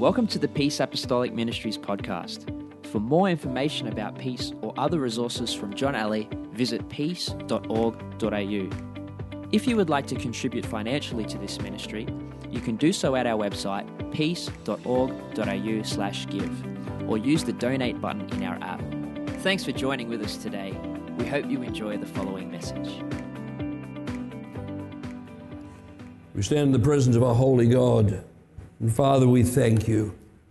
Welcome to the Peace Apostolic Ministries podcast. For more information about Peace or other resources from John Alley, visit peace.org.au. If you would like to contribute financially to this ministry, you can do so at our website, peace.org.au/give, or use the donate button in our app. Thanks for joining with us today. We hope you enjoy the following message. We stand in the presence of our holy God. And Father, we thank you.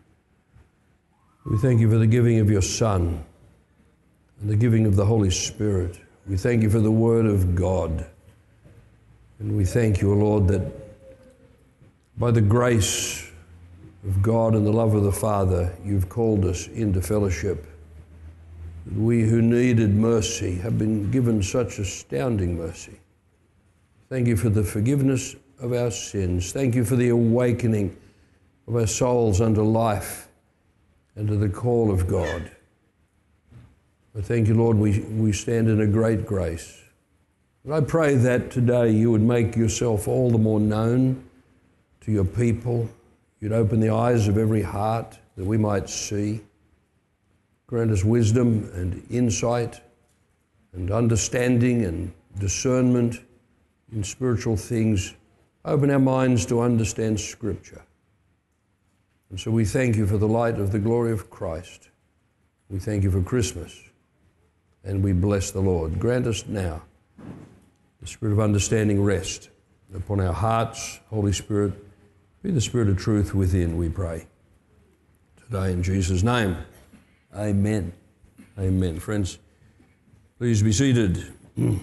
We thank you for the giving of your Son and the giving of the Holy Spirit. We thank you for the Word of God. And we thank you, O Lord, that by the grace of God and the love of the Father, you've called us into fellowship. We who needed mercy have been given such astounding mercy. Thank you for the forgiveness of our sins. Thank you for the awakening of our souls unto life and to the call of God. I thank you, Lord, we stand in a great grace. And I pray that today you would make yourself all the more known to your people. You'd open the eyes of every heart that we might see. Grant us wisdom and insight and understanding and discernment in spiritual things. Open our minds to understand Scripture. And so we thank you for the light of the glory of Christ. We thank you for Christmas. And we bless the Lord. Grant us now the spirit of understanding rest upon our hearts. Holy Spirit, be the Spirit of truth within, we pray. Today in Jesus' name, amen. Amen. Friends, please be seated. Have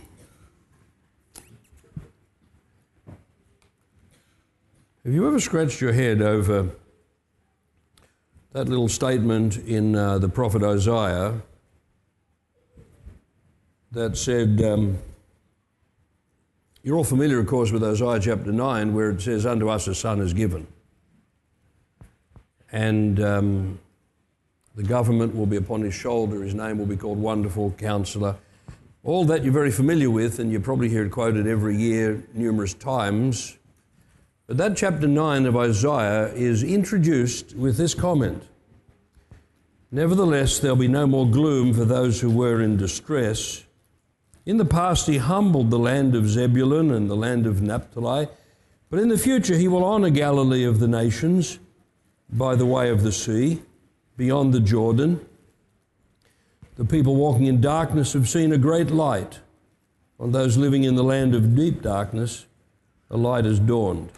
you ever scratched your head over that little statement in the prophet Isaiah that said, you're all familiar, of course, with Isaiah chapter 9, where it says, unto us a son is given. And the government will be upon his shoulder. His name will be called Wonderful Counselor. All that you're very familiar with, and you probably hear it quoted every year numerous times. But that chapter 9 of Isaiah is introduced with this comment. Nevertheless, there'll be no more gloom for those who were in distress. In the past, he humbled the land of Zebulun and the land of Naphtali, but in the future, he will honor Galilee of the nations by the way of the sea, beyond the Jordan. The people walking in darkness have seen a great light. On those living in the land of deep darkness, a light has dawned.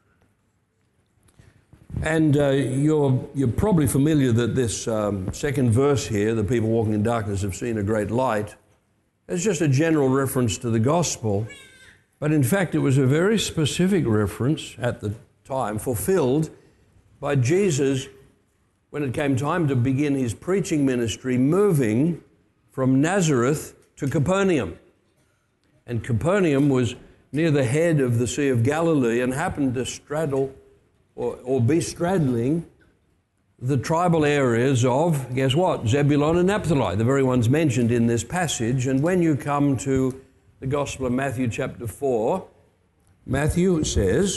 And you're probably familiar that this second verse here, the people walking in darkness have seen a great light, is just a general reference to the gospel. But in fact, it was a very specific reference at the time, fulfilled by Jesus when it came time to begin his preaching ministry, moving from Nazareth to Capernaum. And Capernaum was near the head of the Sea of Galilee and happened to straddle or be straddling the tribal areas of, guess what, Zebulun and Naphtali, the very ones mentioned in this passage. And when you come to the Gospel of Matthew chapter 4, Matthew says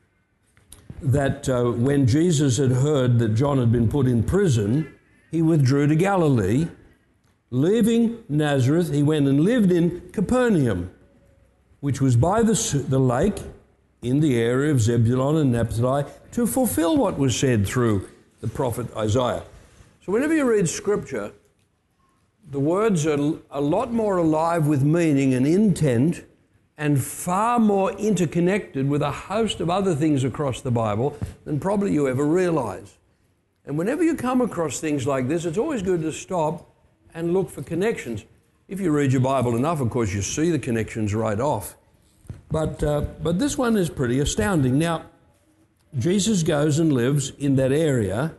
that when Jesus had heard that John had been put in prison, he withdrew to Galilee. Leaving Nazareth, he went and lived in Capernaum, which was by the lake, in the area of Zebulun and Naphtali, to fulfill what was said through the prophet Isaiah. So whenever you read Scripture, the words are a lot more alive with meaning and intent and far more interconnected with a host of other things across the Bible than probably you ever realize. And whenever you come across things like this, it's always good to stop and look for connections. If you read your Bible enough, of course, you see the connections right off. But this one is pretty astounding. Now, Jesus goes and lives in that area,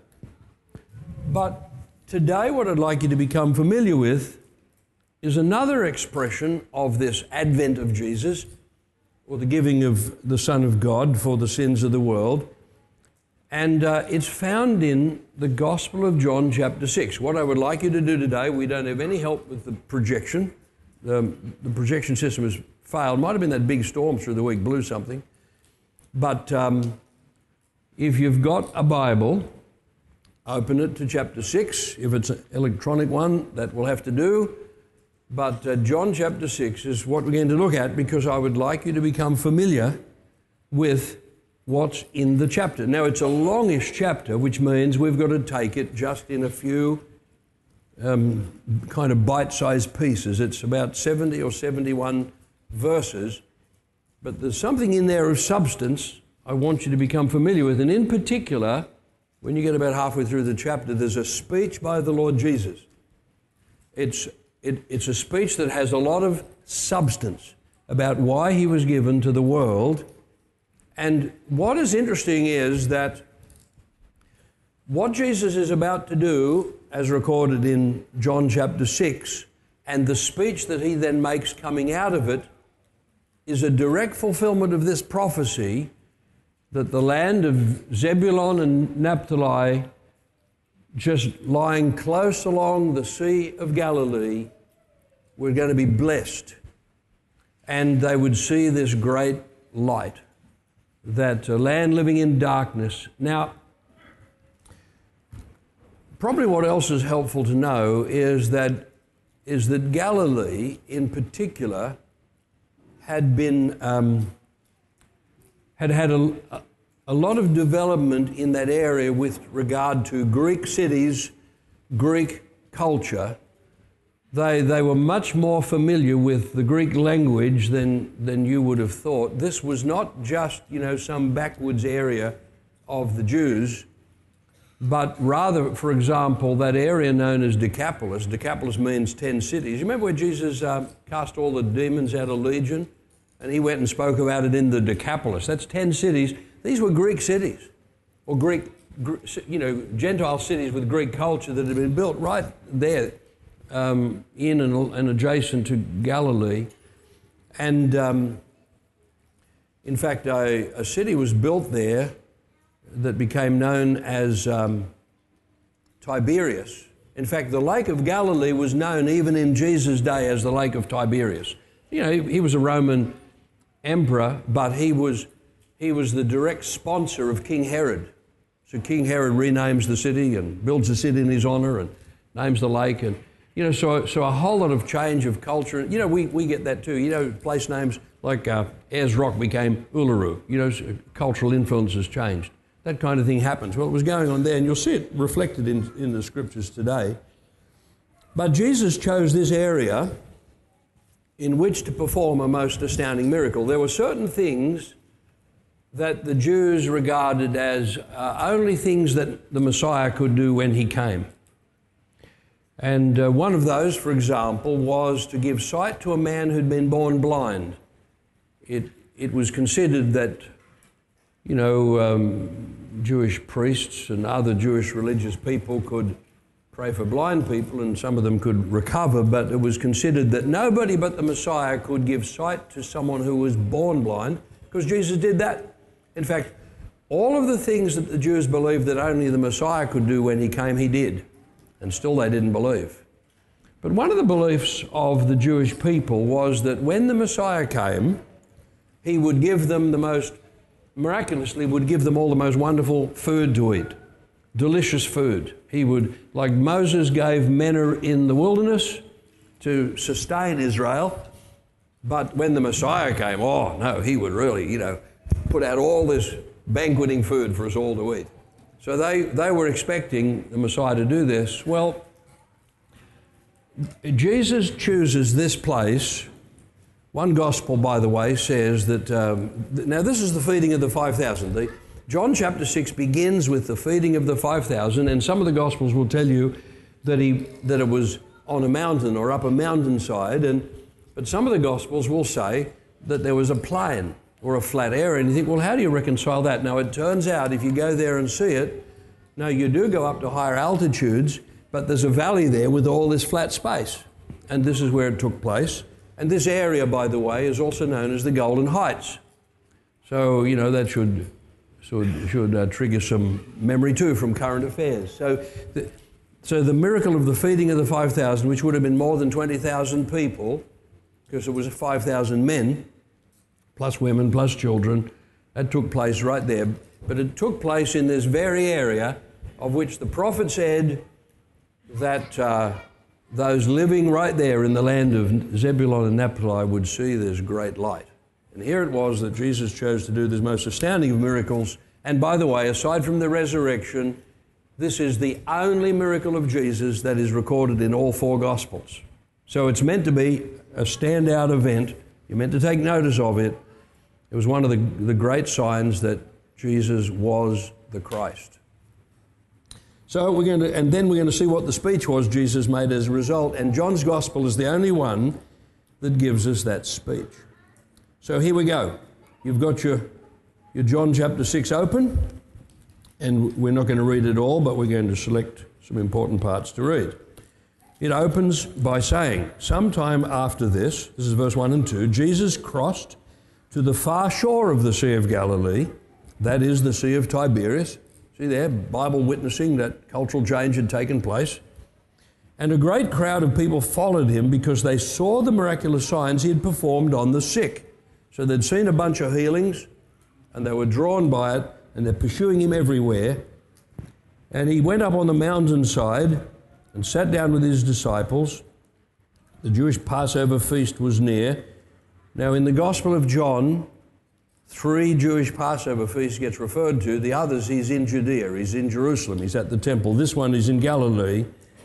but today what I'd like you to become familiar with is another expression of this advent of Jesus, or the giving of the Son of God for the sins of the world, and it's found in the Gospel of John chapter 6. What I would like you to do today, we don't have any help with the projection. The projection system has failed. Might have been that big storm through the week blew something. But if you've got a Bible, open it to chapter 6. If it's an electronic one, that will have to do. But John chapter 6 is what we're going to look at, because I would like you to become familiar with what's in the chapter. Now, it's a longish chapter, which means we've got to take it just in a few kind of bite-sized pieces. It's about 70 or 71 verses, but there's something in there of substance I want you to become familiar with. And in particular, when you get about halfway through the chapter, there's a speech by the Lord Jesus. It's a speech that has a lot of substance about why he was given to the world. And what is interesting is that what Jesus is about to do, as recorded in John chapter 6, and the speech that he then makes coming out of it, is a direct fulfillment of this prophecy that the land of Zebulun and Naphtali, just lying close along the Sea of Galilee, were going to be blessed. And they would see this great light, that land living in darkness. Now, probably what else is helpful to know is that Galilee, in particular, had been had a lot of development in that area with regard to Greek cities, Greek culture. They were much more familiar with the Greek language than you would have thought. This was not just, some backwoods area of the Jews, but rather, for example, that area known as Decapolis. Decapolis means 10 cities. You remember where Jesus cast all the demons out of Legion? And he went and spoke about it in the Decapolis. That's 10 cities. These were Greek cities, or Gentile cities with Greek culture that had been built right there in and adjacent to Galilee. And in fact, a city was built there that became known as Tiberias. In fact, the Lake of Galilee was known even in Jesus' day as the Lake of Tiberias. He was a Roman emperor, but he was the direct sponsor of King Herod. So King Herod renames the city and builds a city in his honor and names the lake. And so a whole lot of change of culture. We get that too. Place names like Ayers Rock became Uluru. Cultural influences changed. That kind of thing happens. Well, it was going on there, and you'll see it reflected in the scriptures today. But Jesus chose this area in which to perform a most astounding miracle. There were certain things that the Jews regarded as only things that the Messiah could do when he came. And one of those, for example, was to give sight to a man who'd been born blind. It was considered that, Jewish priests and other Jewish religious people could pray for blind people, and some of them could recover, but it was considered that nobody but the Messiah could give sight to someone who was born blind, because Jesus did that. In fact, all of the things that the Jews believed that only the Messiah could do when he came, he did, and still they didn't believe. But one of the beliefs of the Jewish people was that when the Messiah came, he would give them miraculously would give them all the most wonderful food to eat, delicious food. He would, like Moses gave manna in the wilderness to sustain Israel, but when the Messiah came, he would really, put out all this banqueting food for us all to eat. So they were expecting the Messiah to do this. Well, Jesus chooses this place. One gospel, by the way, says that, now this is the feeding of the 5,000. John chapter 6 begins with the feeding of the 5,000, and some of the gospels will tell you that it was on a mountain or up a mountainside, but some of the gospels will say that there was a plain or a flat area, and you think, well, how do you reconcile that? Now, it turns out, if you go there and see it, no, you do go up to higher altitudes, but there's a valley there with all this flat space, and this is where it took place. And this area, by the way, is also known as the Golden Heights. So, that should trigger some memory too from current affairs. So the miracle of the feeding of the 5,000, which would have been more than 20,000 people, because it was 5,000 men, plus women, plus children, that took place right there. But it took place in this very area of which the prophet said that those living right there in the land of Zebulun and Naphtali would see this great light. And here it was that Jesus chose to do this most astounding of miracles. And by the way, aside from the resurrection, this is the only miracle of Jesus that is recorded in all four Gospels. So it's meant to be a standout event. You're meant to take notice of it. It was one of the great signs that Jesus was the Christ. So we're going to see what the speech was Jesus made as a result. And John's Gospel is the only one that gives us that speech. So here we go. You've got your John chapter 6 open, and we're not going to read it all, but we're going to select some important parts to read. It opens by saying, sometime after this is verse 1 and 2, Jesus crossed to the far shore of the Sea of Galilee, that is the Sea of Tiberias. See there, Bible witnessing that cultural change had taken place. And a great crowd of people followed him because they saw the miraculous signs he had performed on the sick. So they'd seen a bunch of healings, and they were drawn by it, and they're pursuing him everywhere. And he went up on the mountainside and sat down with his disciples. The Jewish Passover feast was near. Now in the Gospel of John, 3 Jewish Passover feasts gets referred to. The others, he's in Judea, he's in Jerusalem, he's at the temple. This one is in Galilee.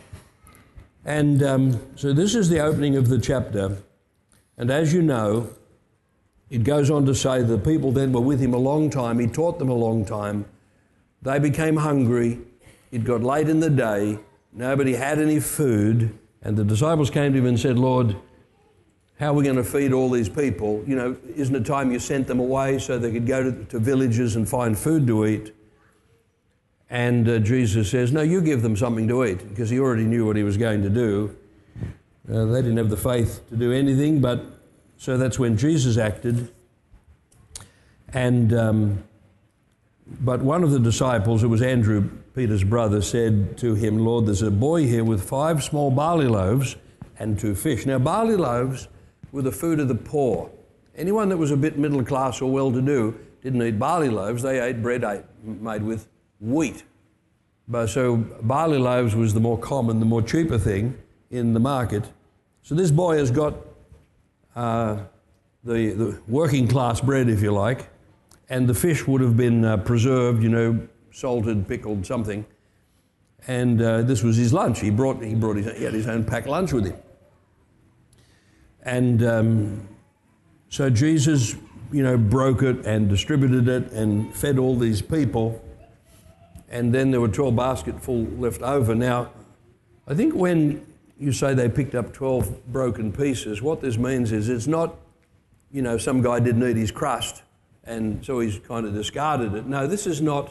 And so this is the opening of the chapter. And as you know, it goes on to say the people then were with him a long time. He taught them a long time. They became hungry. It got late in the day. Nobody had any food. And the disciples came to him and said, Lord, how are we going to feed all these people? You know, isn't it time you sent them away so they could go to villages and find food to eat? And Jesus says, no, you give them something to eat, because he already knew what he was going to do. They didn't have the faith to do anything, but so that's when Jesus acted. And but one of the disciples, it was Andrew, Peter's brother, said to him, Lord, there's a boy here with 5 small barley loaves and 2 fish. Now, barley loaves were the food of the poor. Anyone that was a bit middle class or well-to-do didn't eat barley loaves. They ate bread made with wheat. So barley loaves was the more common, the more cheaper thing in the market. So this boy has got the working class bread, if you like, and the fish would have been preserved, you know, salted, pickled, something. And this was his lunch. He had his own packed lunch with him. And so Jesus, you know, broke it and distributed it and fed all these people. And then there were 12 basketful left over. Now, I think when you say they picked up 12 broken pieces, what this means is it's not, you know, some guy didn't eat his crust and so he's kind of discarded it. No, this is not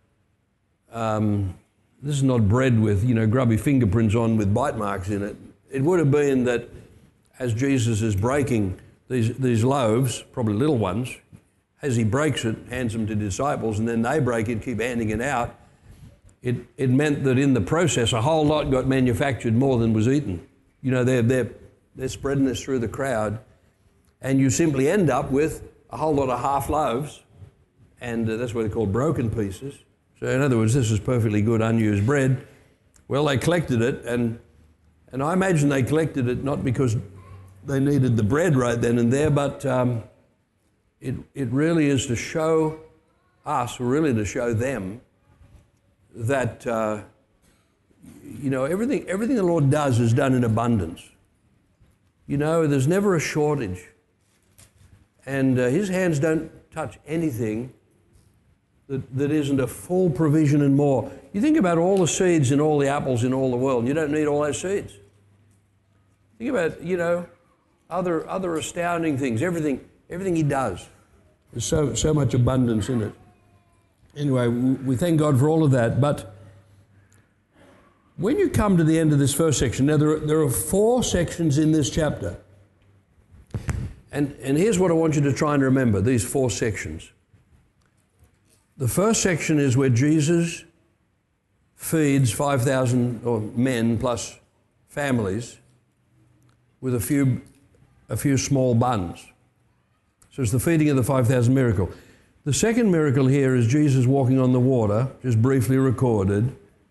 bread with, you know, grubby fingerprints on with bite marks in it. It would have been that as Jesus is breaking these loaves, probably little ones, as he breaks it, hands them to disciples, and then they break it, keep handing it out, it meant that in the process a whole lot got manufactured more than was eaten. You know, they're spreading this through the crowd, and you simply end up with a whole lot of half loaves, and that's what they're called broken pieces. So in other words, this is perfectly good unused bread. Well, they collected it, and I imagine they collected it not because they needed the bread right then and there, but it really is to show us, or really to show them, that you know, everything the Lord does is done in abundance. You know, there's never a shortage, and his hands don't touch anything that isn't a full provision and more. You think about all the seeds and all the apples in all the world, and you don't need all those seeds. Think about, you know, other astounding things. Everything he does. There's so much abundance in it. Anyway, we thank God for all of that. But when you come to the end of this first section, now there are 4 sections in this chapter. And here's what I want you to try and remember, these 4 sections. The first section is where Jesus feeds 5,000 or men plus families with a few small buns. So it's the feeding of the 5,000 miracle. The second miracle here is Jesus walking on the water, just briefly recorded,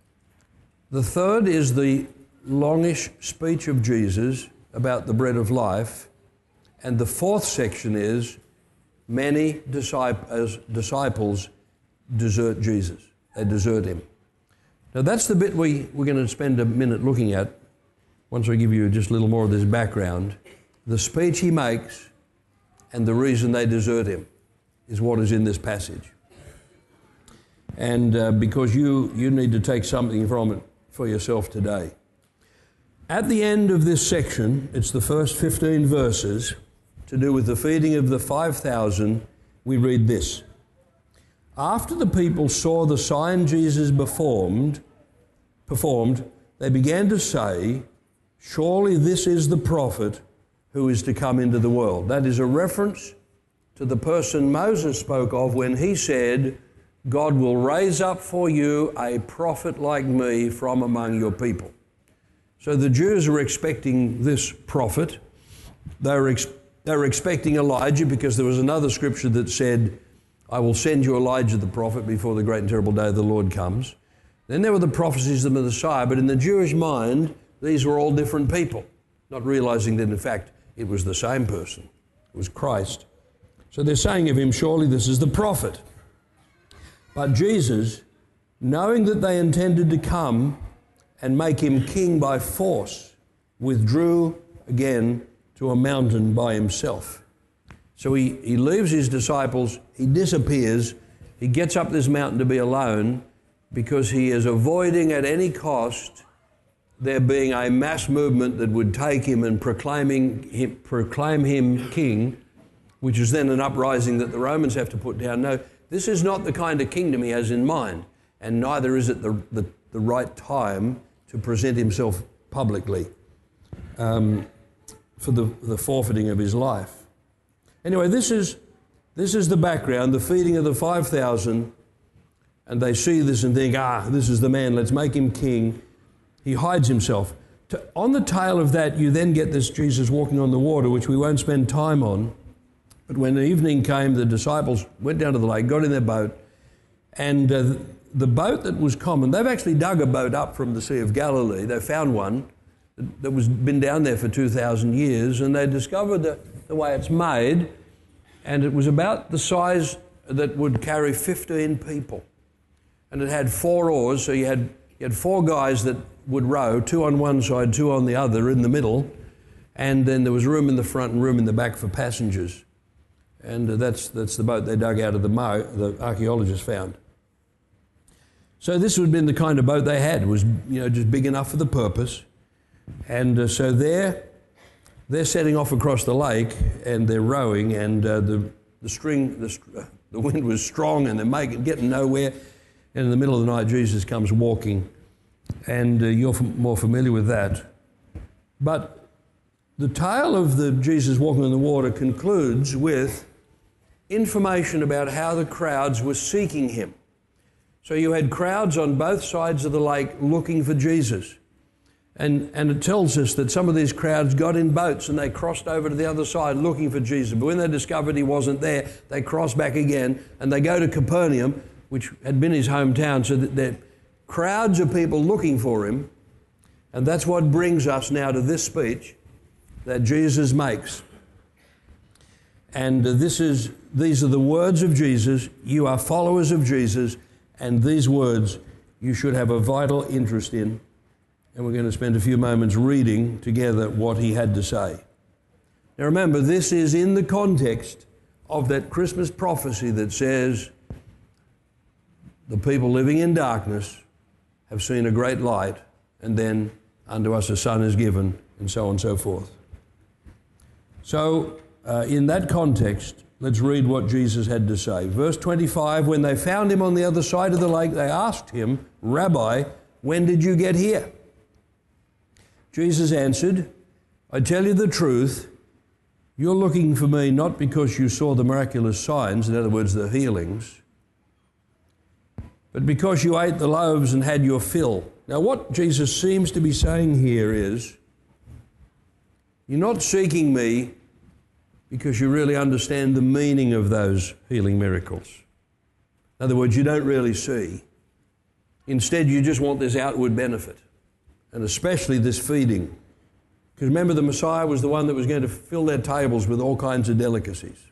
The third is the longish speech of Jesus about the bread of life. And the fourth section is many disciples desert Jesus. They desert him. Now that's the bit we're going to spend a minute looking at once I give you just a little more of this background. The speech he makes and the reason they desert him is what is in this passage. And because you need to take something from it for yourself today. At the end of this section, it's the first 15 verses, to do with the feeding of the 5,000, we read this. After the people saw the sign Jesus performed, they began to say, surely this is the prophet who is to come into the world. That is a reference to the person Moses spoke of when he said, God will raise up for you a prophet like me from among your people. So the Jews were expecting this prophet. They were expecting Elijah, because there was another scripture that said, I will send you Elijah the prophet before the great and terrible day of the Lord comes. Then there were the prophecies of the Messiah, but in the Jewish mind, these were all different people, not realizing that in fact it was the same person. It was Christ. So they're saying of him, surely this is the prophet. But Jesus, knowing that they intended to come and make him king by force, withdrew again to a mountain by himself. So he leaves his disciples, he disappears, he gets up this mountain to be alone because he is avoiding at any cost there being a mass movement that would take him and proclaim him king, which is then an uprising that the Romans have to put down. No, this is not the kind of kingdom he has in mind, and neither is it the right time to present himself publicly for the forfeiting of his life. Anyway, this is the background, the feeding of the 5,000, and they see this and think, this is the man, let's make him king. He hides himself. On the tail of that, you then get this Jesus walking on the water, which we won't spend time on. But when the evening came, the disciples went down to the lake, got in their boat, and the boat that was common, they've actually dug a boat up from the Sea of Galilee. They found one that was been down there for 2,000 years, and they discovered the way it's made, and it was about the size that would carry 15 people. And it had 4 oars, so you had 4 guys that would row, 2 on one side, 2 on the other, in the middle, and then there was room in the front and room in the back for passengers. And that's the boat they dug out of the archaeologists found. So this would have been the kind of boat they had, was just big enough for the purpose. And so they're setting off across the lake, and they're rowing, and the wind was strong, and they're getting nowhere. And in the middle of the night, Jesus comes walking, and you're more familiar with that. But the tale of the Jesus walking on the water concludes with information about how the crowds were seeking him. So you had crowds on both sides of the lake looking for Jesus. And it tells us that some of these crowds got in boats and they crossed over to the other side looking for Jesus. But when they discovered he wasn't there, they crossed back again and they go to Capernaum, which had been his hometown, so that there are crowds of people looking for him. And that's what brings us now to this speech that Jesus makes. And these are the words of Jesus. You are followers of Jesus, and these words you should have a vital interest in. And we're going to spend a few moments reading together what he had to say. Now remember, this is in the context of that Christmas prophecy that says, the people living in darkness have seen a great light, and then unto us a son is given, and so on and so forth. So, in that context, let's read what Jesus had to say. Verse 25, when they found him on the other side of the lake, they asked him, Rabbi, when did you get here? Jesus answered, I tell you the truth, you're looking for me not because you saw the miraculous signs, in other words, the healings, but because you ate the loaves and had your fill. Now, what Jesus seems to be saying here is, you're not seeking me because you really understand the meaning of those healing miracles. In other words, you don't really see. Instead, you just want this outward benefit. and especially this feeding. Because remember, the Messiah was the one that was going to fill their tables with all kinds of delicacies.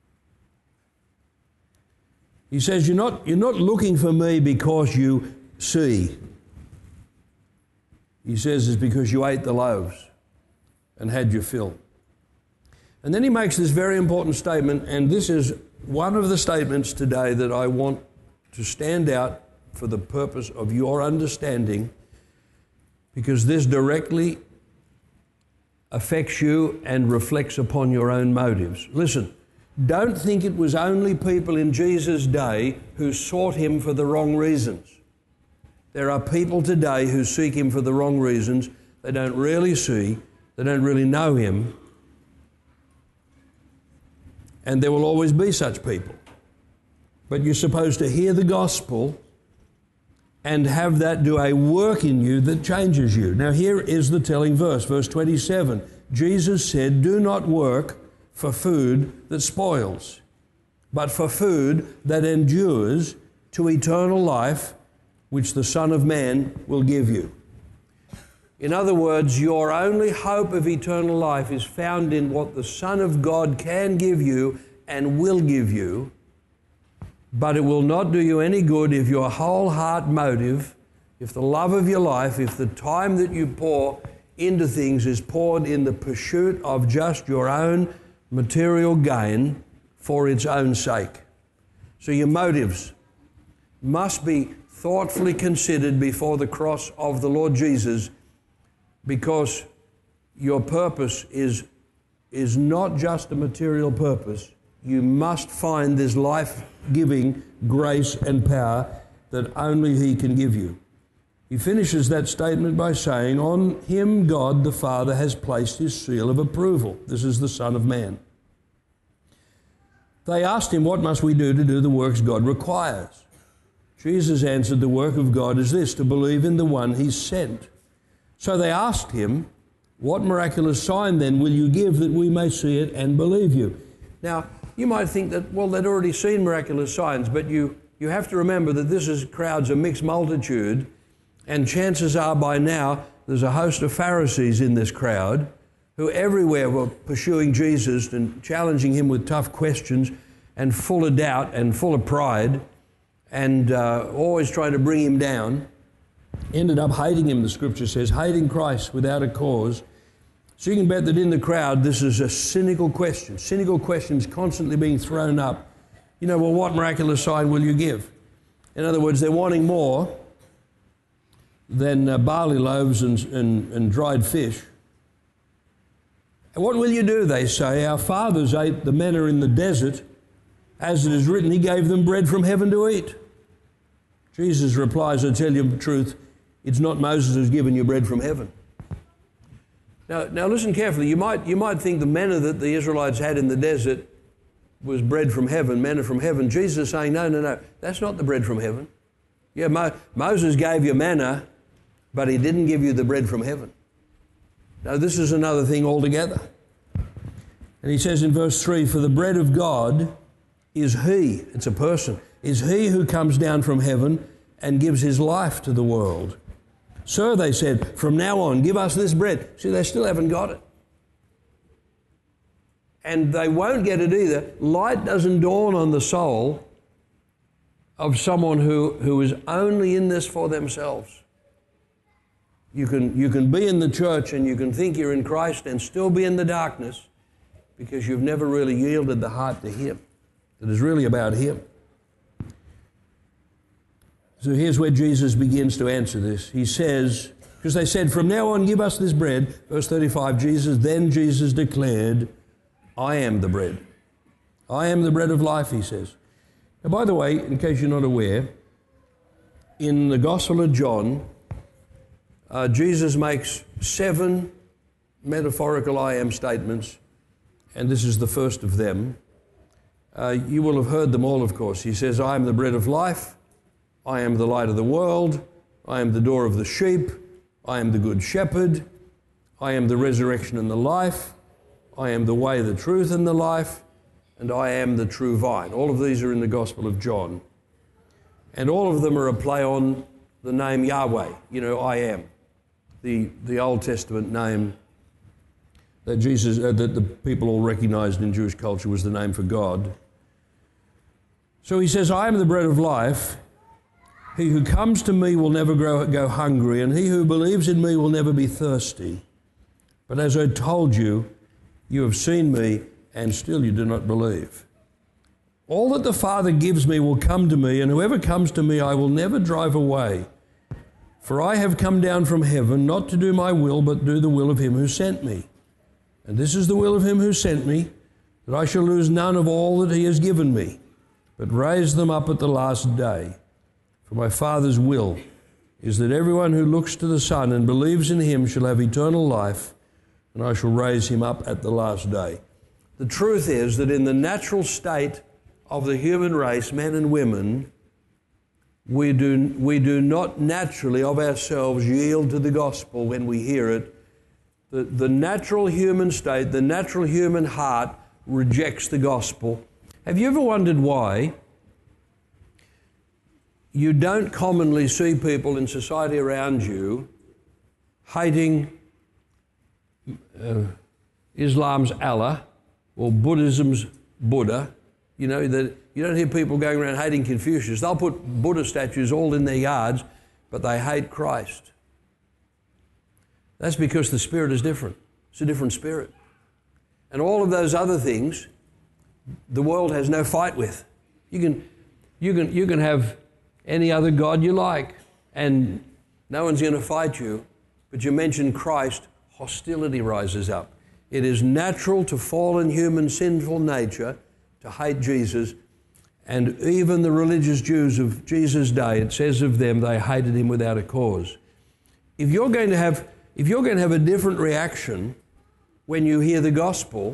He says, you're not looking for me because you see. He says it's because you ate the loaves and had your fill. And then he makes this very important statement, and this is one of the statements today that I want to stand out for the purpose of your understanding, because this directly affects you and reflects upon your own motives. Listen, don't think it was only people in Jesus' day who sought him for the wrong reasons. There are people today who seek him for the wrong reasons. They don't really see, they don't really know him. And there will always be such people. But you're supposed to hear the gospel and have that do a work in you that changes you. Now here is the telling verse, verse 27. Jesus said, do not work for food that spoils, but for food that endures to eternal life, which the Son of Man will give you. In other words, your only hope of eternal life is found in what the Son of God can give you and will give you, but it will not do you any good if your whole heart motive, if the love of your life, if the time that you pour into things is poured in the pursuit of just your own material gain for its own sake. So your motives must be thoughtfully considered before the cross of the Lord Jesus, because your purpose is not just a material purpose. You must find this life-giving grace and power that only he can give you. He finishes that statement by saying, on him God the Father has placed his seal of approval. This is the Son of Man. They asked him, what must we do to do the works God requires? Jesus answered, the work of God is this, to believe in the one he sent. So they asked him, what miraculous sign then will you give that we may see it and believe you? Now, you might think that, well, they'd already seen miraculous signs, but you have to remember that this is crowds, a mixed multitude, and chances are by now there's a host of Pharisees in this crowd who everywhere were pursuing Jesus and challenging him with tough questions and full of doubt and full of pride and always trying to bring him down. Ended up hating him, the scripture says, hating Christ without a cause. So you can bet that in the crowd this is a cynical question. Cynical questions constantly being thrown up. You know, well, what miraculous sign will you give? In other words, they're wanting more than barley loaves and dried fish. And what will you do, they say? Our fathers ate the manna in the desert. As it is written, he gave them bread from heaven to eat. Jesus replies, I tell you the truth, it's not Moses who's given you bread from heaven. Now listen carefully. You might think the manna that the Israelites had in the desert was bread from heaven, manna from heaven. Jesus is saying, no, that's not the bread from heaven. Yeah, Moses gave you manna, but he didn't give you the bread from heaven. Now this is another thing altogether. And he says in verse 3, for the bread of God is he, it's a person, is he who comes down from heaven and gives his life to the world. Sir, they said, from now on, give us this bread. See, they still haven't got it. And they won't get it either. Light doesn't dawn on the soul of someone who is only in this for themselves. You can be in the church and you can think you're in Christ and still be in the darkness because you've never really yielded the heart to him. It is really about him. So here's where Jesus begins to answer this. He says, because they said, from now on, give us this bread. Verse 35, Then Jesus declared, I am the bread. I am the bread of life, he says. Now, by the way, in case you're not aware, in the Gospel of John, Jesus makes 7 metaphorical I am statements, and this is the first of them. You will have heard them all, of course. He says, I am the bread of life. I am the light of the world. I am the door of the sheep. I am the good shepherd. I am the resurrection and the life. I am the way, the truth, and the life. And I am the true vine. All of these are in the Gospel of John. And all of them are a play on the name Yahweh. You know, I am. the Old Testament name that that the people all recognized in Jewish culture was the name for God. So he says, I am the bread of life. He who comes to me will never go hungry, and he who believes in me will never be thirsty. But as I told you, you have seen me, and still you do not believe. All that the Father gives me will come to me, and whoever comes to me I will never drive away. For I have come down from heaven, not to do my will, but do the will of him who sent me. And this is the will of him who sent me, that I shall lose none of all that he has given me, but raise them up at the last day. For my Father's will is that everyone who looks to the Son and believes in him shall have eternal life, and I shall raise him up at the last day. The truth is that in the natural state of the human race, men and women, we do not naturally of ourselves yield to the gospel when we hear it. The natural human state, the natural human heart rejects the gospel. Have you ever wondered why you don't commonly see people in society around you hating Islam's Allah or Buddhism's Buddha? You know, that you don't hear people going around hating Confucius. They'll put Buddha statues all in their yards, but they hate Christ. That's because the spirit is different. It's a different spirit. And all of those other things, the world has no fight with. You can have any other god you like, and no one's going to fight you. But you mention Christ, hostility rises up. It is natural to fallen human sinful nature to hate Jesus, and even the religious Jews of Jesus' day, it says of them, they hated him without a cause. If you're going to have a different reaction when you hear the gospel,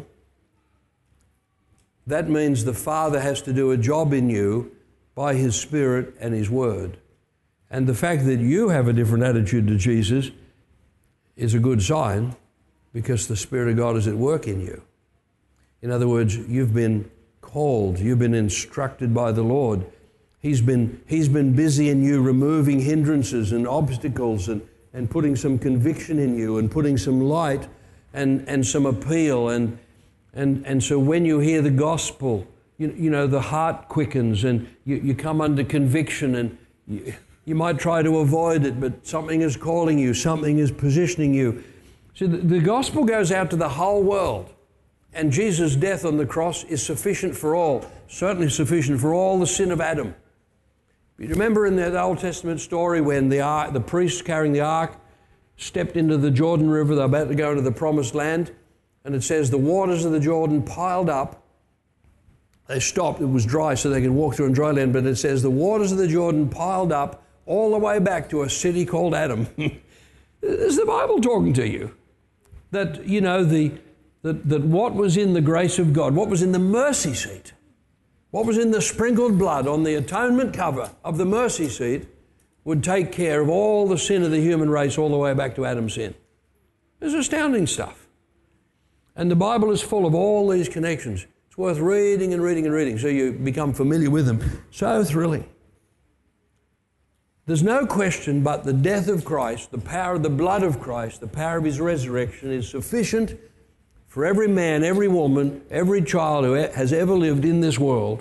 that means the Father has to do a job in you by his Spirit and his Word. And the fact that you have a different attitude to Jesus is a good sign, because the Spirit of God is at work in you. In other words, you've been called, you've been instructed by the Lord. He's been busy in you removing hindrances and obstacles and putting some conviction in you and putting some light and some appeal. And so when you hear the gospel, you know, the heart quickens and you come under conviction, and you might try to avoid it, but something is calling you, something is positioning you. So the gospel goes out to the whole world. And Jesus' death on the cross is sufficient for all, certainly sufficient for all the sin of Adam. You remember in that Old Testament story when the priests carrying the ark stepped into the Jordan River, they're about to go into the promised land, and it says the waters of the Jordan piled up. They stopped, it was dry so they could walk through on dry land, but it says the waters of the Jordan piled up all the way back to a city called Adam. Is the Bible talking to you? That, you know, that what was in the grace of God, what was in the mercy seat, what was in the sprinkled blood on the atonement cover of the mercy seat would take care of all the sin of the human race all the way back to Adam's sin. It's astounding stuff. And the Bible is full of all these connections. It's worth reading and reading and reading so you become familiar with them. So thrilling. There's no question but the death of Christ, the power of the blood of Christ, the power of his resurrection is sufficient for every man, every woman, every child who has ever lived in this world.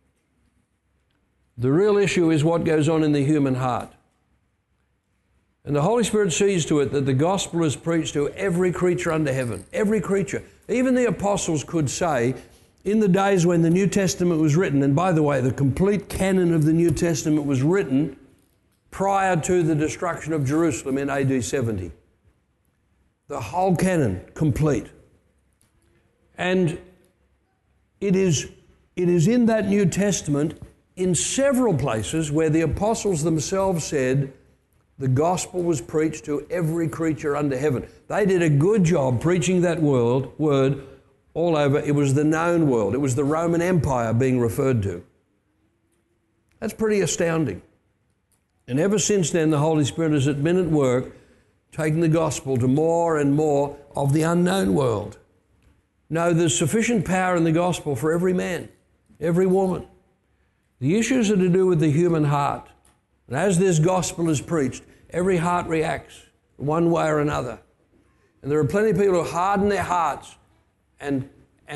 The real issue is what goes on in the human heart. And the Holy Spirit sees to it that the gospel is preached to every creature under heaven, every creature. Even the apostles could say, in the days when the New Testament was written, and by the way, the complete canon of the New Testament was written prior to the destruction of Jerusalem in AD 70. The whole canon, complete. And it is in that New Testament, in several places, where the apostles themselves said the gospel was preached to every creature under heaven. They did a good job preaching that word all over. It was the known world. It was the Roman Empire being referred to. That's pretty astounding. And ever since then, the Holy Spirit has been at work, taking the gospel to more and more of the unknown world. No, there's sufficient power in the gospel for every man, every woman. The issues are to do with the human heart. And as this gospel is preached, every heart reacts. one way or another. And there are plenty of people who harden their hearts and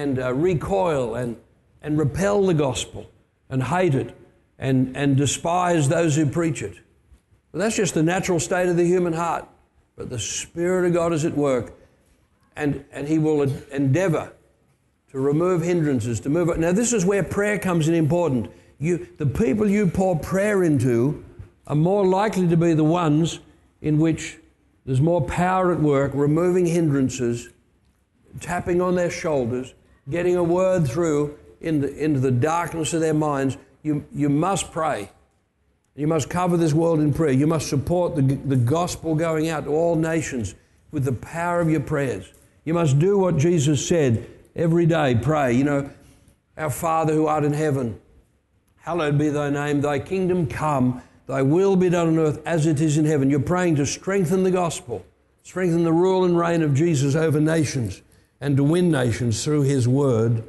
recoil and repel the gospel and hate it and despise those who preach it. But that's just the natural state of the human heart. But the Spirit of God is at work, and He will endeavour to remove hindrances, to move it. Now this is where prayer comes in important. The people you pour prayer into are more likely to be the ones in which there's more power at work, removing hindrances, tapping on their shoulders, getting a word through into the darkness of their minds. You must pray. You must cover this world in prayer. You must support the gospel going out to all nations with the power of your prayers. You must do what Jesus said every day. Pray. You know, our Father who art in heaven, hallowed be thy name. Thy kingdom come. Thy will be done on earth as it is in heaven. You're praying to strengthen the gospel, strengthen the rule and reign of Jesus over nations, and to win nations through His word.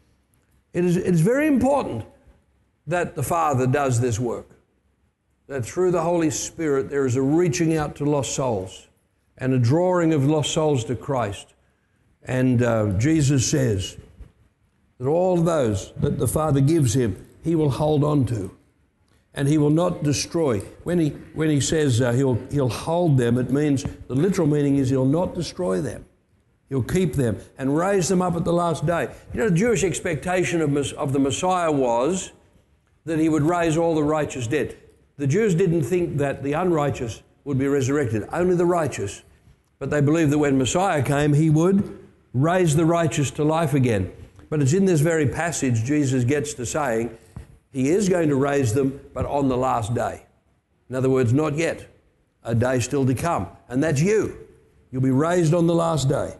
It is very important that the Father does this work, that through the Holy Spirit there is a reaching out to lost souls and a drawing of lost souls to Christ. And Jesus says that all those that the Father gives Him, He will hold on to, and He will not destroy. When he says He'll hold them, it means, the literal meaning is He'll not destroy them. He'll keep them and raise them up at the last day. You know, the Jewish expectation of the Messiah was that He would raise all the righteous dead. The Jews didn't think that the unrighteous would be resurrected, only the righteous. But they believed that when Messiah came, He would raise the righteous to life again. But it's in this very passage Jesus gets to saying He is going to raise them, but on the last day. In other words, not yet. A day still to come. And that's you. You'll be raised on the last day,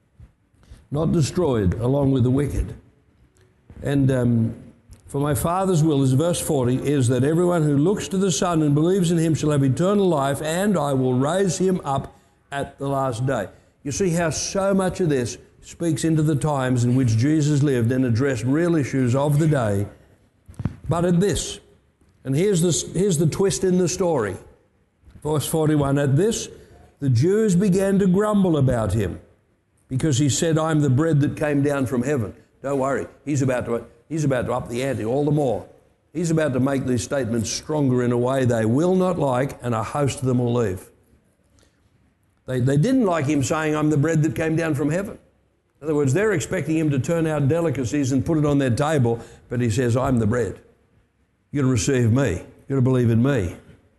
not destroyed along with the wicked. And for my Father's will, is verse 40, is that everyone who looks to the Son and believes in Him shall have eternal life, and I will raise him up at the last day. You see how so much of this speaks into the times in which Jesus lived and addressed real issues of the day. But at this, and here's the twist in the story. Verse 41, at this, the Jews began to grumble about Him because He said, I'm the bread that came down from heaven. Don't worry, He's about to up the ante all the more. He's about to make these statements stronger in a way they will not like, and a host of them will leave. They didn't like Him saying, I'm the bread that came down from heaven. In other words, they're expecting Him to turn out delicacies and put it on their table, but He says, I'm the bread. You've got to receive me. You've got to believe in me.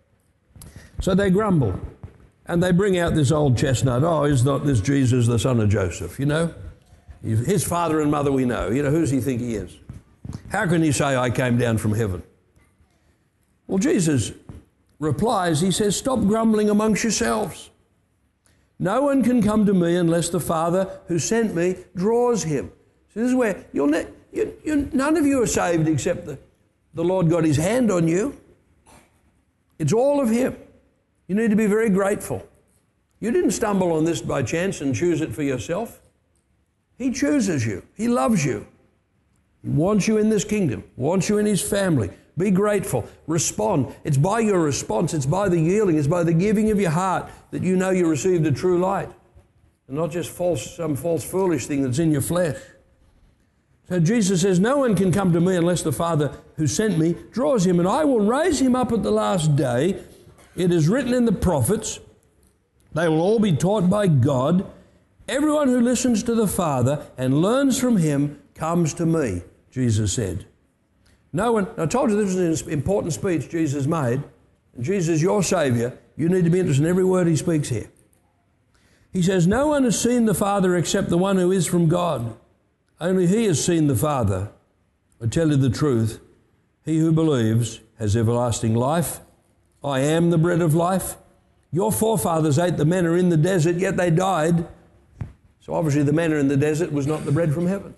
So they grumble, and they bring out this old chestnut. Oh, is not this Jesus, the son of Joseph? You know, His father and mother we know. You know, who does He think He is? How can He say, I came down from heaven? Well, Jesus replies, He says, stop grumbling amongst yourselves. No one can come to me unless the Father who sent me draws him. So this is where none of you are saved except the Lord got His hand on you. It's all of Him. You need to be very grateful. You didn't stumble on this by chance and choose it for yourself. He chooses you. He loves you. He wants you in this kingdom, wants you in His family. Be grateful. Respond. It's by your response, it's by the yielding, it's by the giving of your heart that you know you received a true light, and not just some false foolish thing that's in your flesh. So Jesus says, no one can come to me unless the Father who sent me draws him, and I will raise him up at the last day. It is written in the prophets, they will all be taught by God. Everyone who listens to the Father and learns from Him comes to me, Jesus said. No one, I told you this was an important speech Jesus made, and Jesus, your Saviour, you need to be interested in every word He speaks here. He says, no one has seen the Father except the one who is from God. Only He has seen the Father. I tell you the truth, he who believes has everlasting life. I am the bread of life. Your forefathers ate the manna in the desert, yet they died. So obviously the manna in the desert was not the bread from heaven.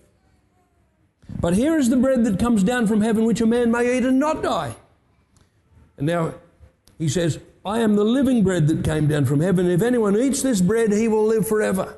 But here is the bread that comes down from heaven, which a man may eat and not die. And now He says, I am the living bread that came down from heaven. If anyone eats this bread, he will live forever.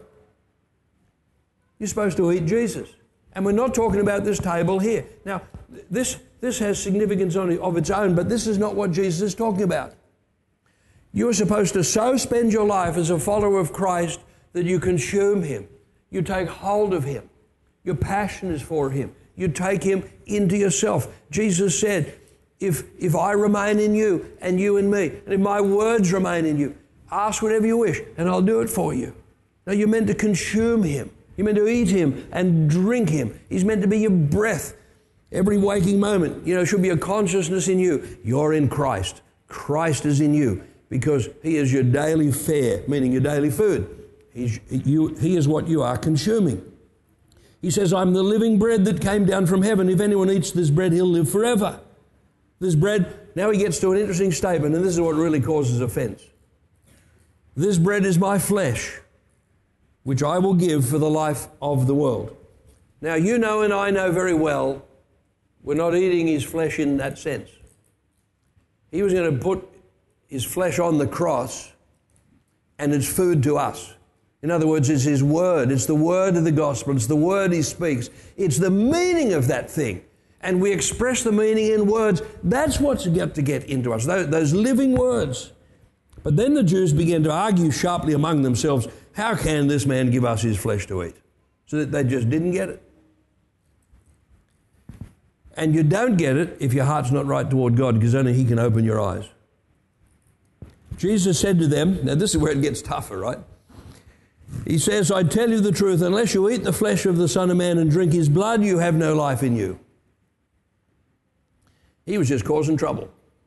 You're supposed to eat Jesus. And we're not talking about this table here. Now, this has significance of its own, but this is not what Jesus is talking about. You are supposed to so spend your life as a follower of Christ that you consume Him. You take hold of Him. Your passion is for Him. You take Him into yourself. Jesus said, if I remain in you and you in me, and if my words remain in you, ask whatever you wish and I'll do it for you. Now you're meant to consume Him. You're meant to eat Him and drink Him. He's meant to be your breath. Every waking moment, should be a consciousness in you. You're in Christ. Christ is in you because He is your daily fare, meaning your daily food. He is what you are consuming. He says, I'm the living bread that came down from heaven. If anyone eats this bread, he'll live forever. This bread, now he gets to an interesting statement, and this is what really causes offense. This bread is my flesh, which I will give for the life of the world. Now, you know and I know very well, we're not eating His flesh in that sense. He was going to put His flesh on the cross, and it's food to us. In other words, it's His word. It's the word of the gospel. It's the word He speaks. It's the meaning of that thing. And we express the meaning in words. That's what's got to get into us, those living words. But then the Jews began to argue sharply among themselves, how can this man give us his flesh to eat? So that they just didn't get it. And you don't get it if your heart's not right toward God, because only He can open your eyes. Jesus said to them, now this is where it gets tougher, right? He says, I tell you the truth, unless you eat the flesh of the Son of Man and drink His blood, you have no life in you. He was just causing trouble.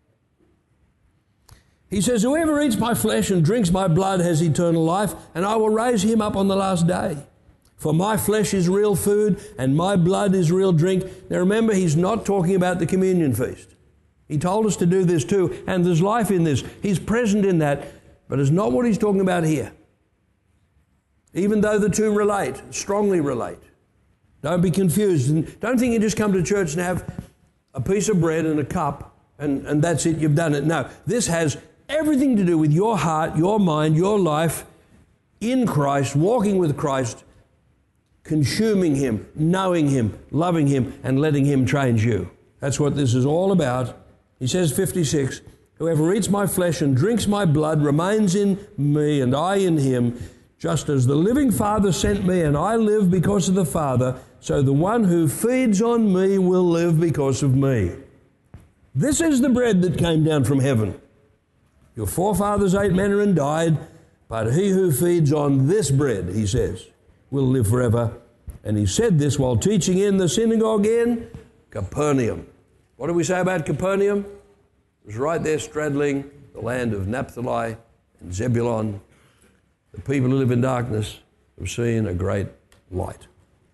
He says, whoever eats my flesh and drinks my blood has eternal life, and I will raise him up on the last day. For my flesh is real food, and my blood is real drink. Now remember, He's not talking about the communion feast. He told us to do this too, and there's life in this. He's present in that, but it's not what He's talking about here. Even though the two relate, strongly relate. Don't be confused. And don't think you just come to church and have a piece of bread and a cup and that's it, you've done it. No, this has everything to do with your heart, your mind, your life in Christ, walking with Christ, consuming Him, knowing Him, loving Him, and letting Him change you. That's what this is all about. He says, 56, whoever eats my flesh and drinks my blood remains in me and I in him. Just as the living Father sent me and I live because of the Father, so the one who feeds on me will live because of me. This is the bread that came down from heaven. Your forefathers ate manna and died, but he who feeds on this bread, He says, will live forever. And He said this while teaching in the synagogue in Capernaum. What do we say about Capernaum? It was right there straddling the land of Naphtali and Zebulun. The people who live in darkness have seen a great light.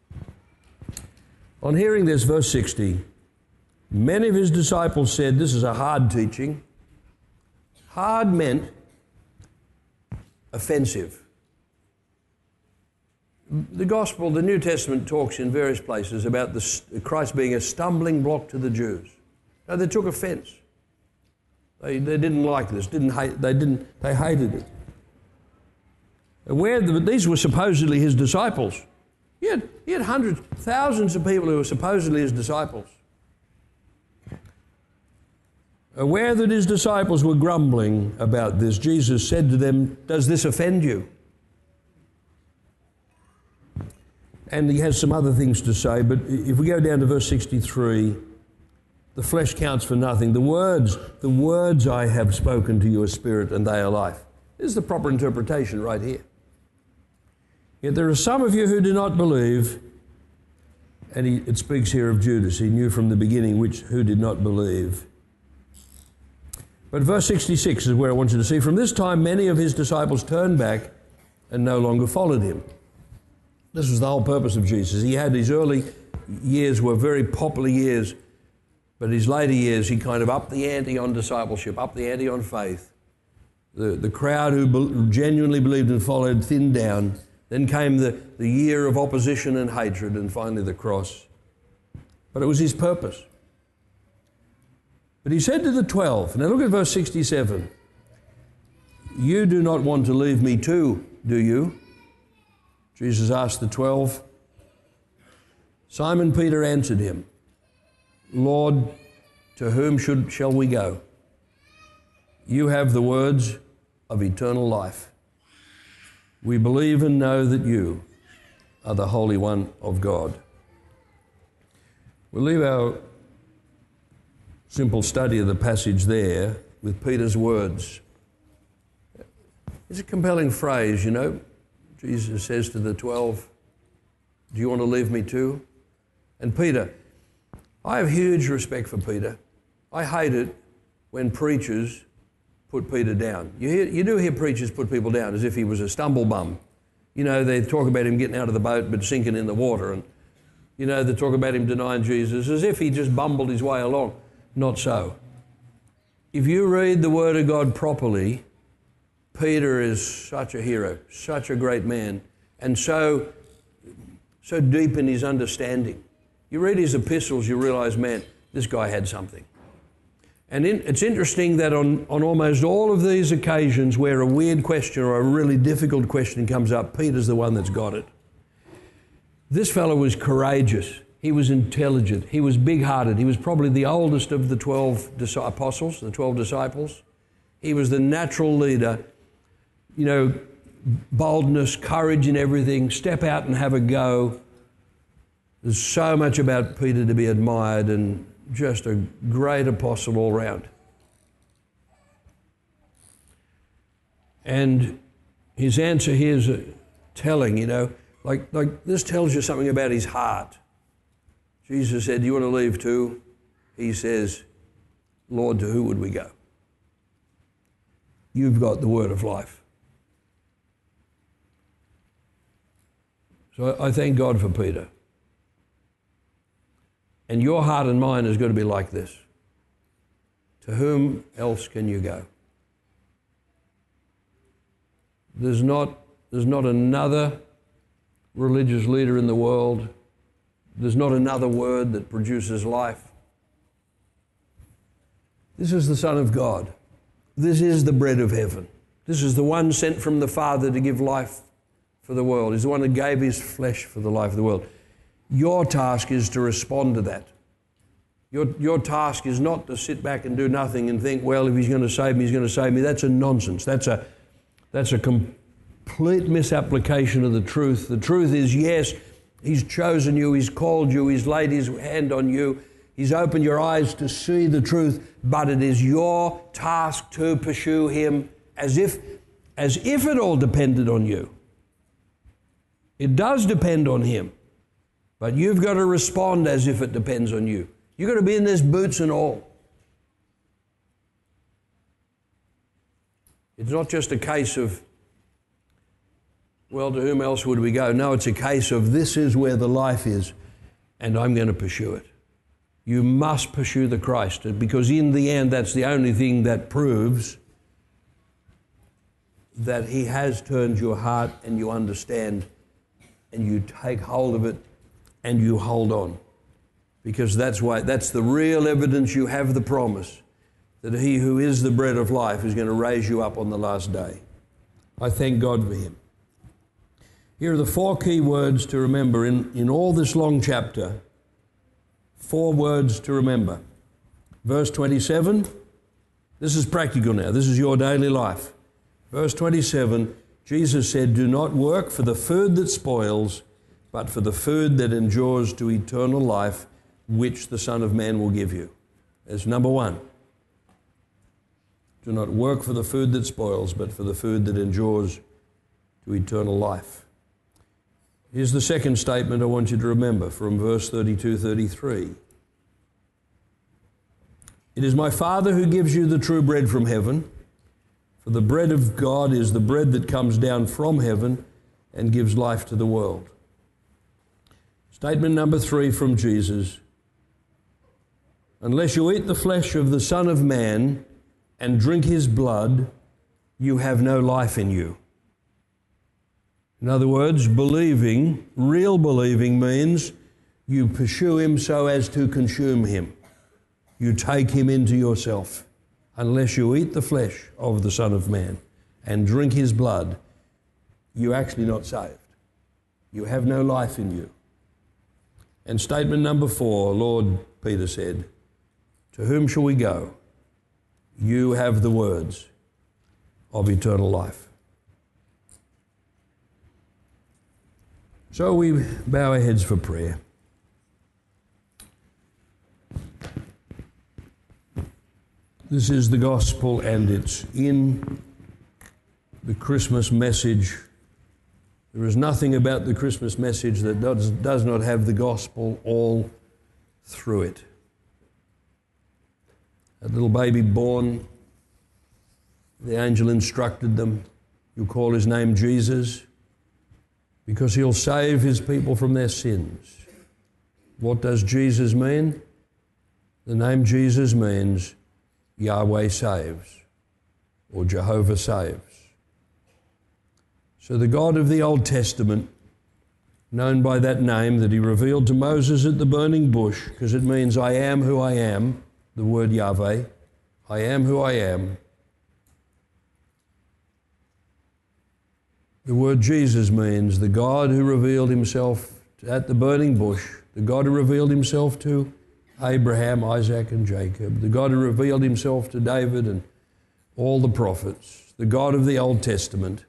On hearing this, verse 60, many of His disciples said, this is a hard teaching. Hard meant offensive. The gospel, the New Testament talks in various places about Christ being a stumbling block to the Jews. No, they took offense. They didn't like this, they hated it. These were supposedly His disciples. He had hundreds, thousands of people who were supposedly His disciples. Aware that His disciples were grumbling about this, Jesus said to them, does this offend you? And He has some other things to say, but if we go down to verse 63, the flesh counts for nothing. The words I have spoken to you are spirit and they are life. This is the proper interpretation right here. Yet there are some of you who do not believe, and it speaks here of Judas. He knew from the beginning who did not believe. But verse 66 is where I want you to see. From this time, many of His disciples turned back and no longer followed Him. This was the whole purpose of Jesus. He had His early years were very popular years, but His later years, He kind of upped the ante on discipleship, upped the ante on faith. The crowd who genuinely believed and followed thinned down. Then came the year of opposition and hatred, and finally the cross. But it was His purpose. But He said to the 12, now look at verse 67, you do not want to leave me too, do you? Jesus asked the 12. Simon Peter answered Him, Lord, to whom shall we go? You have the words of eternal life. We believe and know that you are the Holy One of God. We'll leave our simple study of the passage there with Peter's words. It's a compelling phrase, you know. Jesus says to the 12, do you want to leave me too? And Peter, I have huge respect for Peter. I hate it when preachers put Peter down. You do hear preachers put people down as if he was a stumble bum. You know, they talk about him getting out of the boat but sinking in the water. And, you know, they talk about him denying Jesus as if he just bumbled his way along. Not so. If you read the Word of God properly, Peter is such a hero, such a great man, and so deep in his understanding. You read his epistles, you realize, man, this guy had something. And it's interesting that on almost all of these occasions where a weird question or a really difficult question comes up, Peter's the one that's got it. This fellow was courageous. He was intelligent. He was big-hearted. He was probably the oldest of the 12 apostles, the 12 disciples. He was the natural leader. You know, boldness, courage in everything, step out and have a go. There's so much about Peter to be admired and just a great apostle all round. And his answer here is telling, you know, like this tells you something about his heart. Jesus said, do you want to leave too? He says, Lord, to who would we go? You've got the word of life. So I thank God for Peter. And your heart and mine is going to be like this. To whom else can you go? There's not another religious leader in the world. There's not another word that produces life. This is the Son of God. This is the bread of heaven. This is the one sent from the Father to give life for the world. He's the one that gave his flesh for the life of the world. Your task is to respond to that. Your task is not to sit back and do nothing and think, well, if he's going to save me, he's going to save me. That's a nonsense. That's a complete misapplication of the truth. The truth is, yes, he's chosen you, he's called you, he's laid his hand on you, he's opened your eyes to see the truth, but it is your task to pursue him as if it all depended on you. It does depend on him. But you've got to respond as if it depends on you. You've got to be in this boots and all. It's not just a case of, well, to whom else would we go? No, it's a case of this is where the life is, and I'm going to pursue it. You must pursue the Christ, because in the end, that's the only thing that proves that he has turned your heart and you understand and you take hold of it and you hold on, because that's the real evidence you have the promise that he who is the bread of life is going to raise you up on the last day. I thank God for him. Here are the 4 key words to remember in all this long chapter. 4 words to remember. Verse 27, this is practical now. This is your daily life. Verse 27, Jesus said, do not work for the food that spoils, but for the food that endures to eternal life, which the Son of Man will give you. That's number 1. Do not work for the food that spoils, but for the food that endures to eternal life. Here's the second statement I want you to remember from verse 32-33. It is my Father who gives you the true bread from heaven, for the bread of God is the bread that comes down from heaven and gives life to the world. Statement number 3 from Jesus. Unless you eat the flesh of the Son of Man and drink his blood, you have no life in you. In other words, believing, real believing, means you pursue him so as to consume him. You take him into yourself. Unless you eat the flesh of the Son of Man and drink his blood, you're actually not saved. You have no life in you. And statement number 4, Lord, Peter said, to whom shall we go? You have the words. of eternal life. So we bow our heads for prayer. This is the gospel, and it's in the Christmas message. There is nothing about the Christmas message that does not have the gospel all through it. That little baby born, the angel instructed them, "You call his name Jesus, because he'll save his people from their sins." What does Jesus mean? The name Jesus means Yahweh saves, or Jehovah saves. So the God of the Old Testament, known by that name that he revealed to Moses at the burning bush, because it means I am who I am, the word Yahweh, I am who I am. The word Jesus means the God who revealed himself at the burning bush, the God who revealed himself to Abraham, Isaac, and Jacob, the God who revealed himself to David and all the prophets, the God of the Old Testament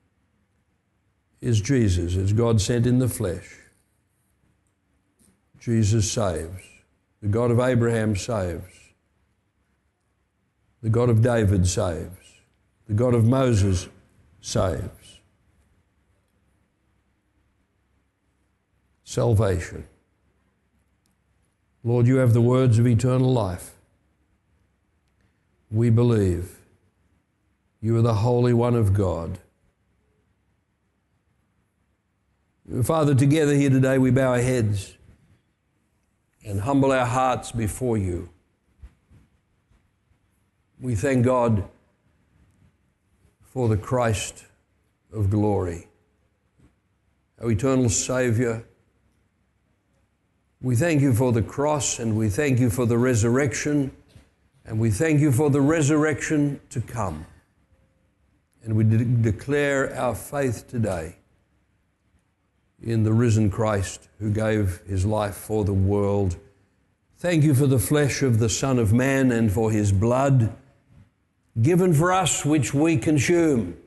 is Jesus. It's God sent in the flesh. Jesus saves. The God of Abraham saves. The God of David saves. The God of Moses saves. Salvation. Lord, you have the words of eternal life. We believe you are the Holy One of God. Father, together here today we bow our heads and humble our hearts before you. We thank God for the Christ of glory, our eternal Saviour. We thank you for the cross, and we thank you for the resurrection, and we thank you for the resurrection to come. And we declare our faith today in the risen Christ who gave his life for the world. Thank you for the flesh of the Son of Man and for his blood given for us, which we consume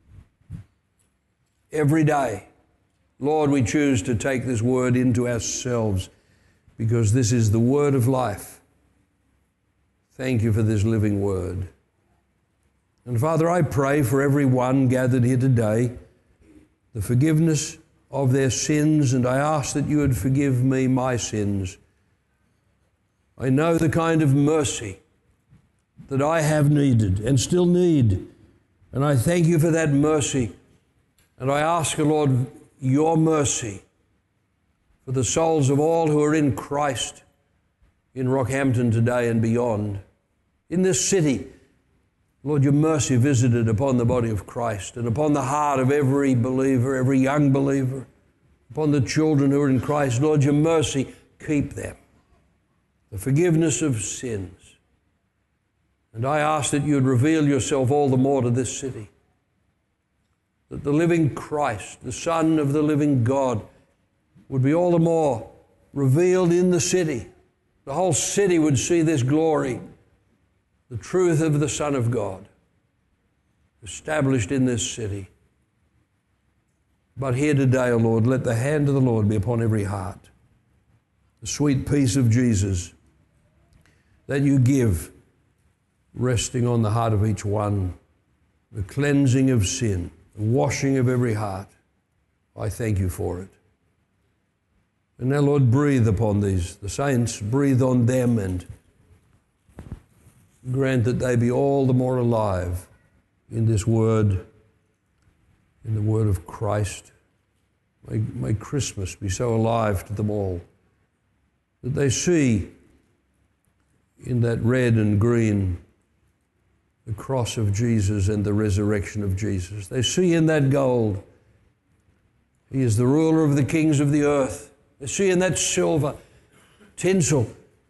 every day. Lord, we choose to take this word into ourselves because this is the word of life. Thank you for this living word. And Father, I pray for everyone gathered here today, the forgiveness of their sins, and I ask that you would forgive me my sins. I know the kind of mercy that I have needed and still need, and I thank you for that mercy. And I ask, Lord, your mercy for the souls of all who are in Christ in Rockhampton today and beyond. In this city, Lord, your mercy visited upon the body of Christ and upon the heart of every believer, every young believer, upon the children who are in Christ. Lord, your mercy, keep them. The forgiveness of sins. And I ask that you would reveal yourself all the more to this city. That the living Christ, the Son of the living God, would be all the more revealed in the city. The whole city would see this glory, the truth of the Son of God, established in this city. But here today, O Lord, let the hand of the Lord be upon every heart. The sweet peace of Jesus that you give, resting on the heart of each one, the cleansing of sin, the washing of every heart. I thank you for it. And now, Lord, breathe upon these, the saints, breathe on them, and grant that they be all the more alive in this word, in the word of Christ. May Christmas be so alive to them all that they see in that red and green the cross of Jesus and the resurrection of Jesus. They see in that gold he is the ruler of the kings of the earth. They see in that silver tinsel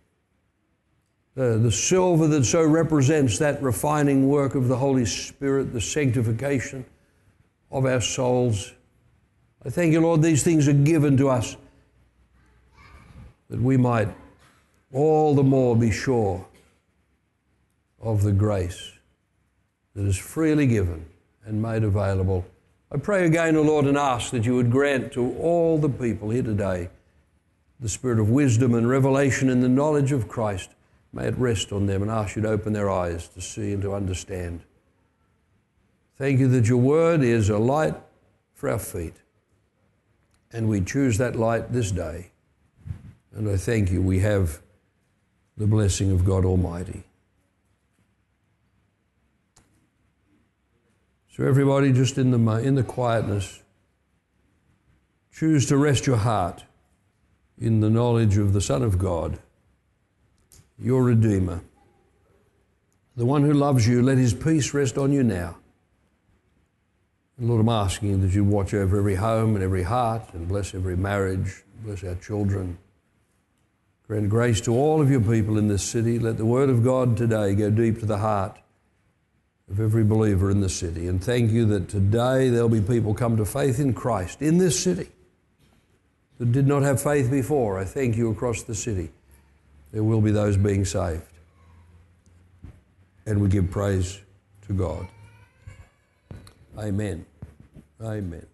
the silver that so represents that refining work of the Holy Spirit, the sanctification of our souls. I thank you, Lord, these things are given to us that we might all the more be sure of the grace that is freely given and made available. I pray again, O Lord, and ask that you would grant to all the people here today the spirit of wisdom and revelation in the knowledge of Christ. May it rest on them, and ask you to open their eyes to see and to understand. Thank you that your word is a light for our feet, and we choose that light this day. And I thank you we have the blessing of God Almighty. So everybody, just in the quietness, choose to rest your heart in the knowledge of the Son of God, your Redeemer. The one who loves you, let his peace rest on you now. And Lord, I'm asking you that you watch over every home and every heart and bless every marriage, bless our children. Grant grace to all of your people in this city. Let the word of God today go deep to the heart of every believer in the city. And thank you that today there'll be people come to faith in Christ in this city that did not have faith before. I thank you across the city there will be those being saved. And we give praise to God. Amen. Amen.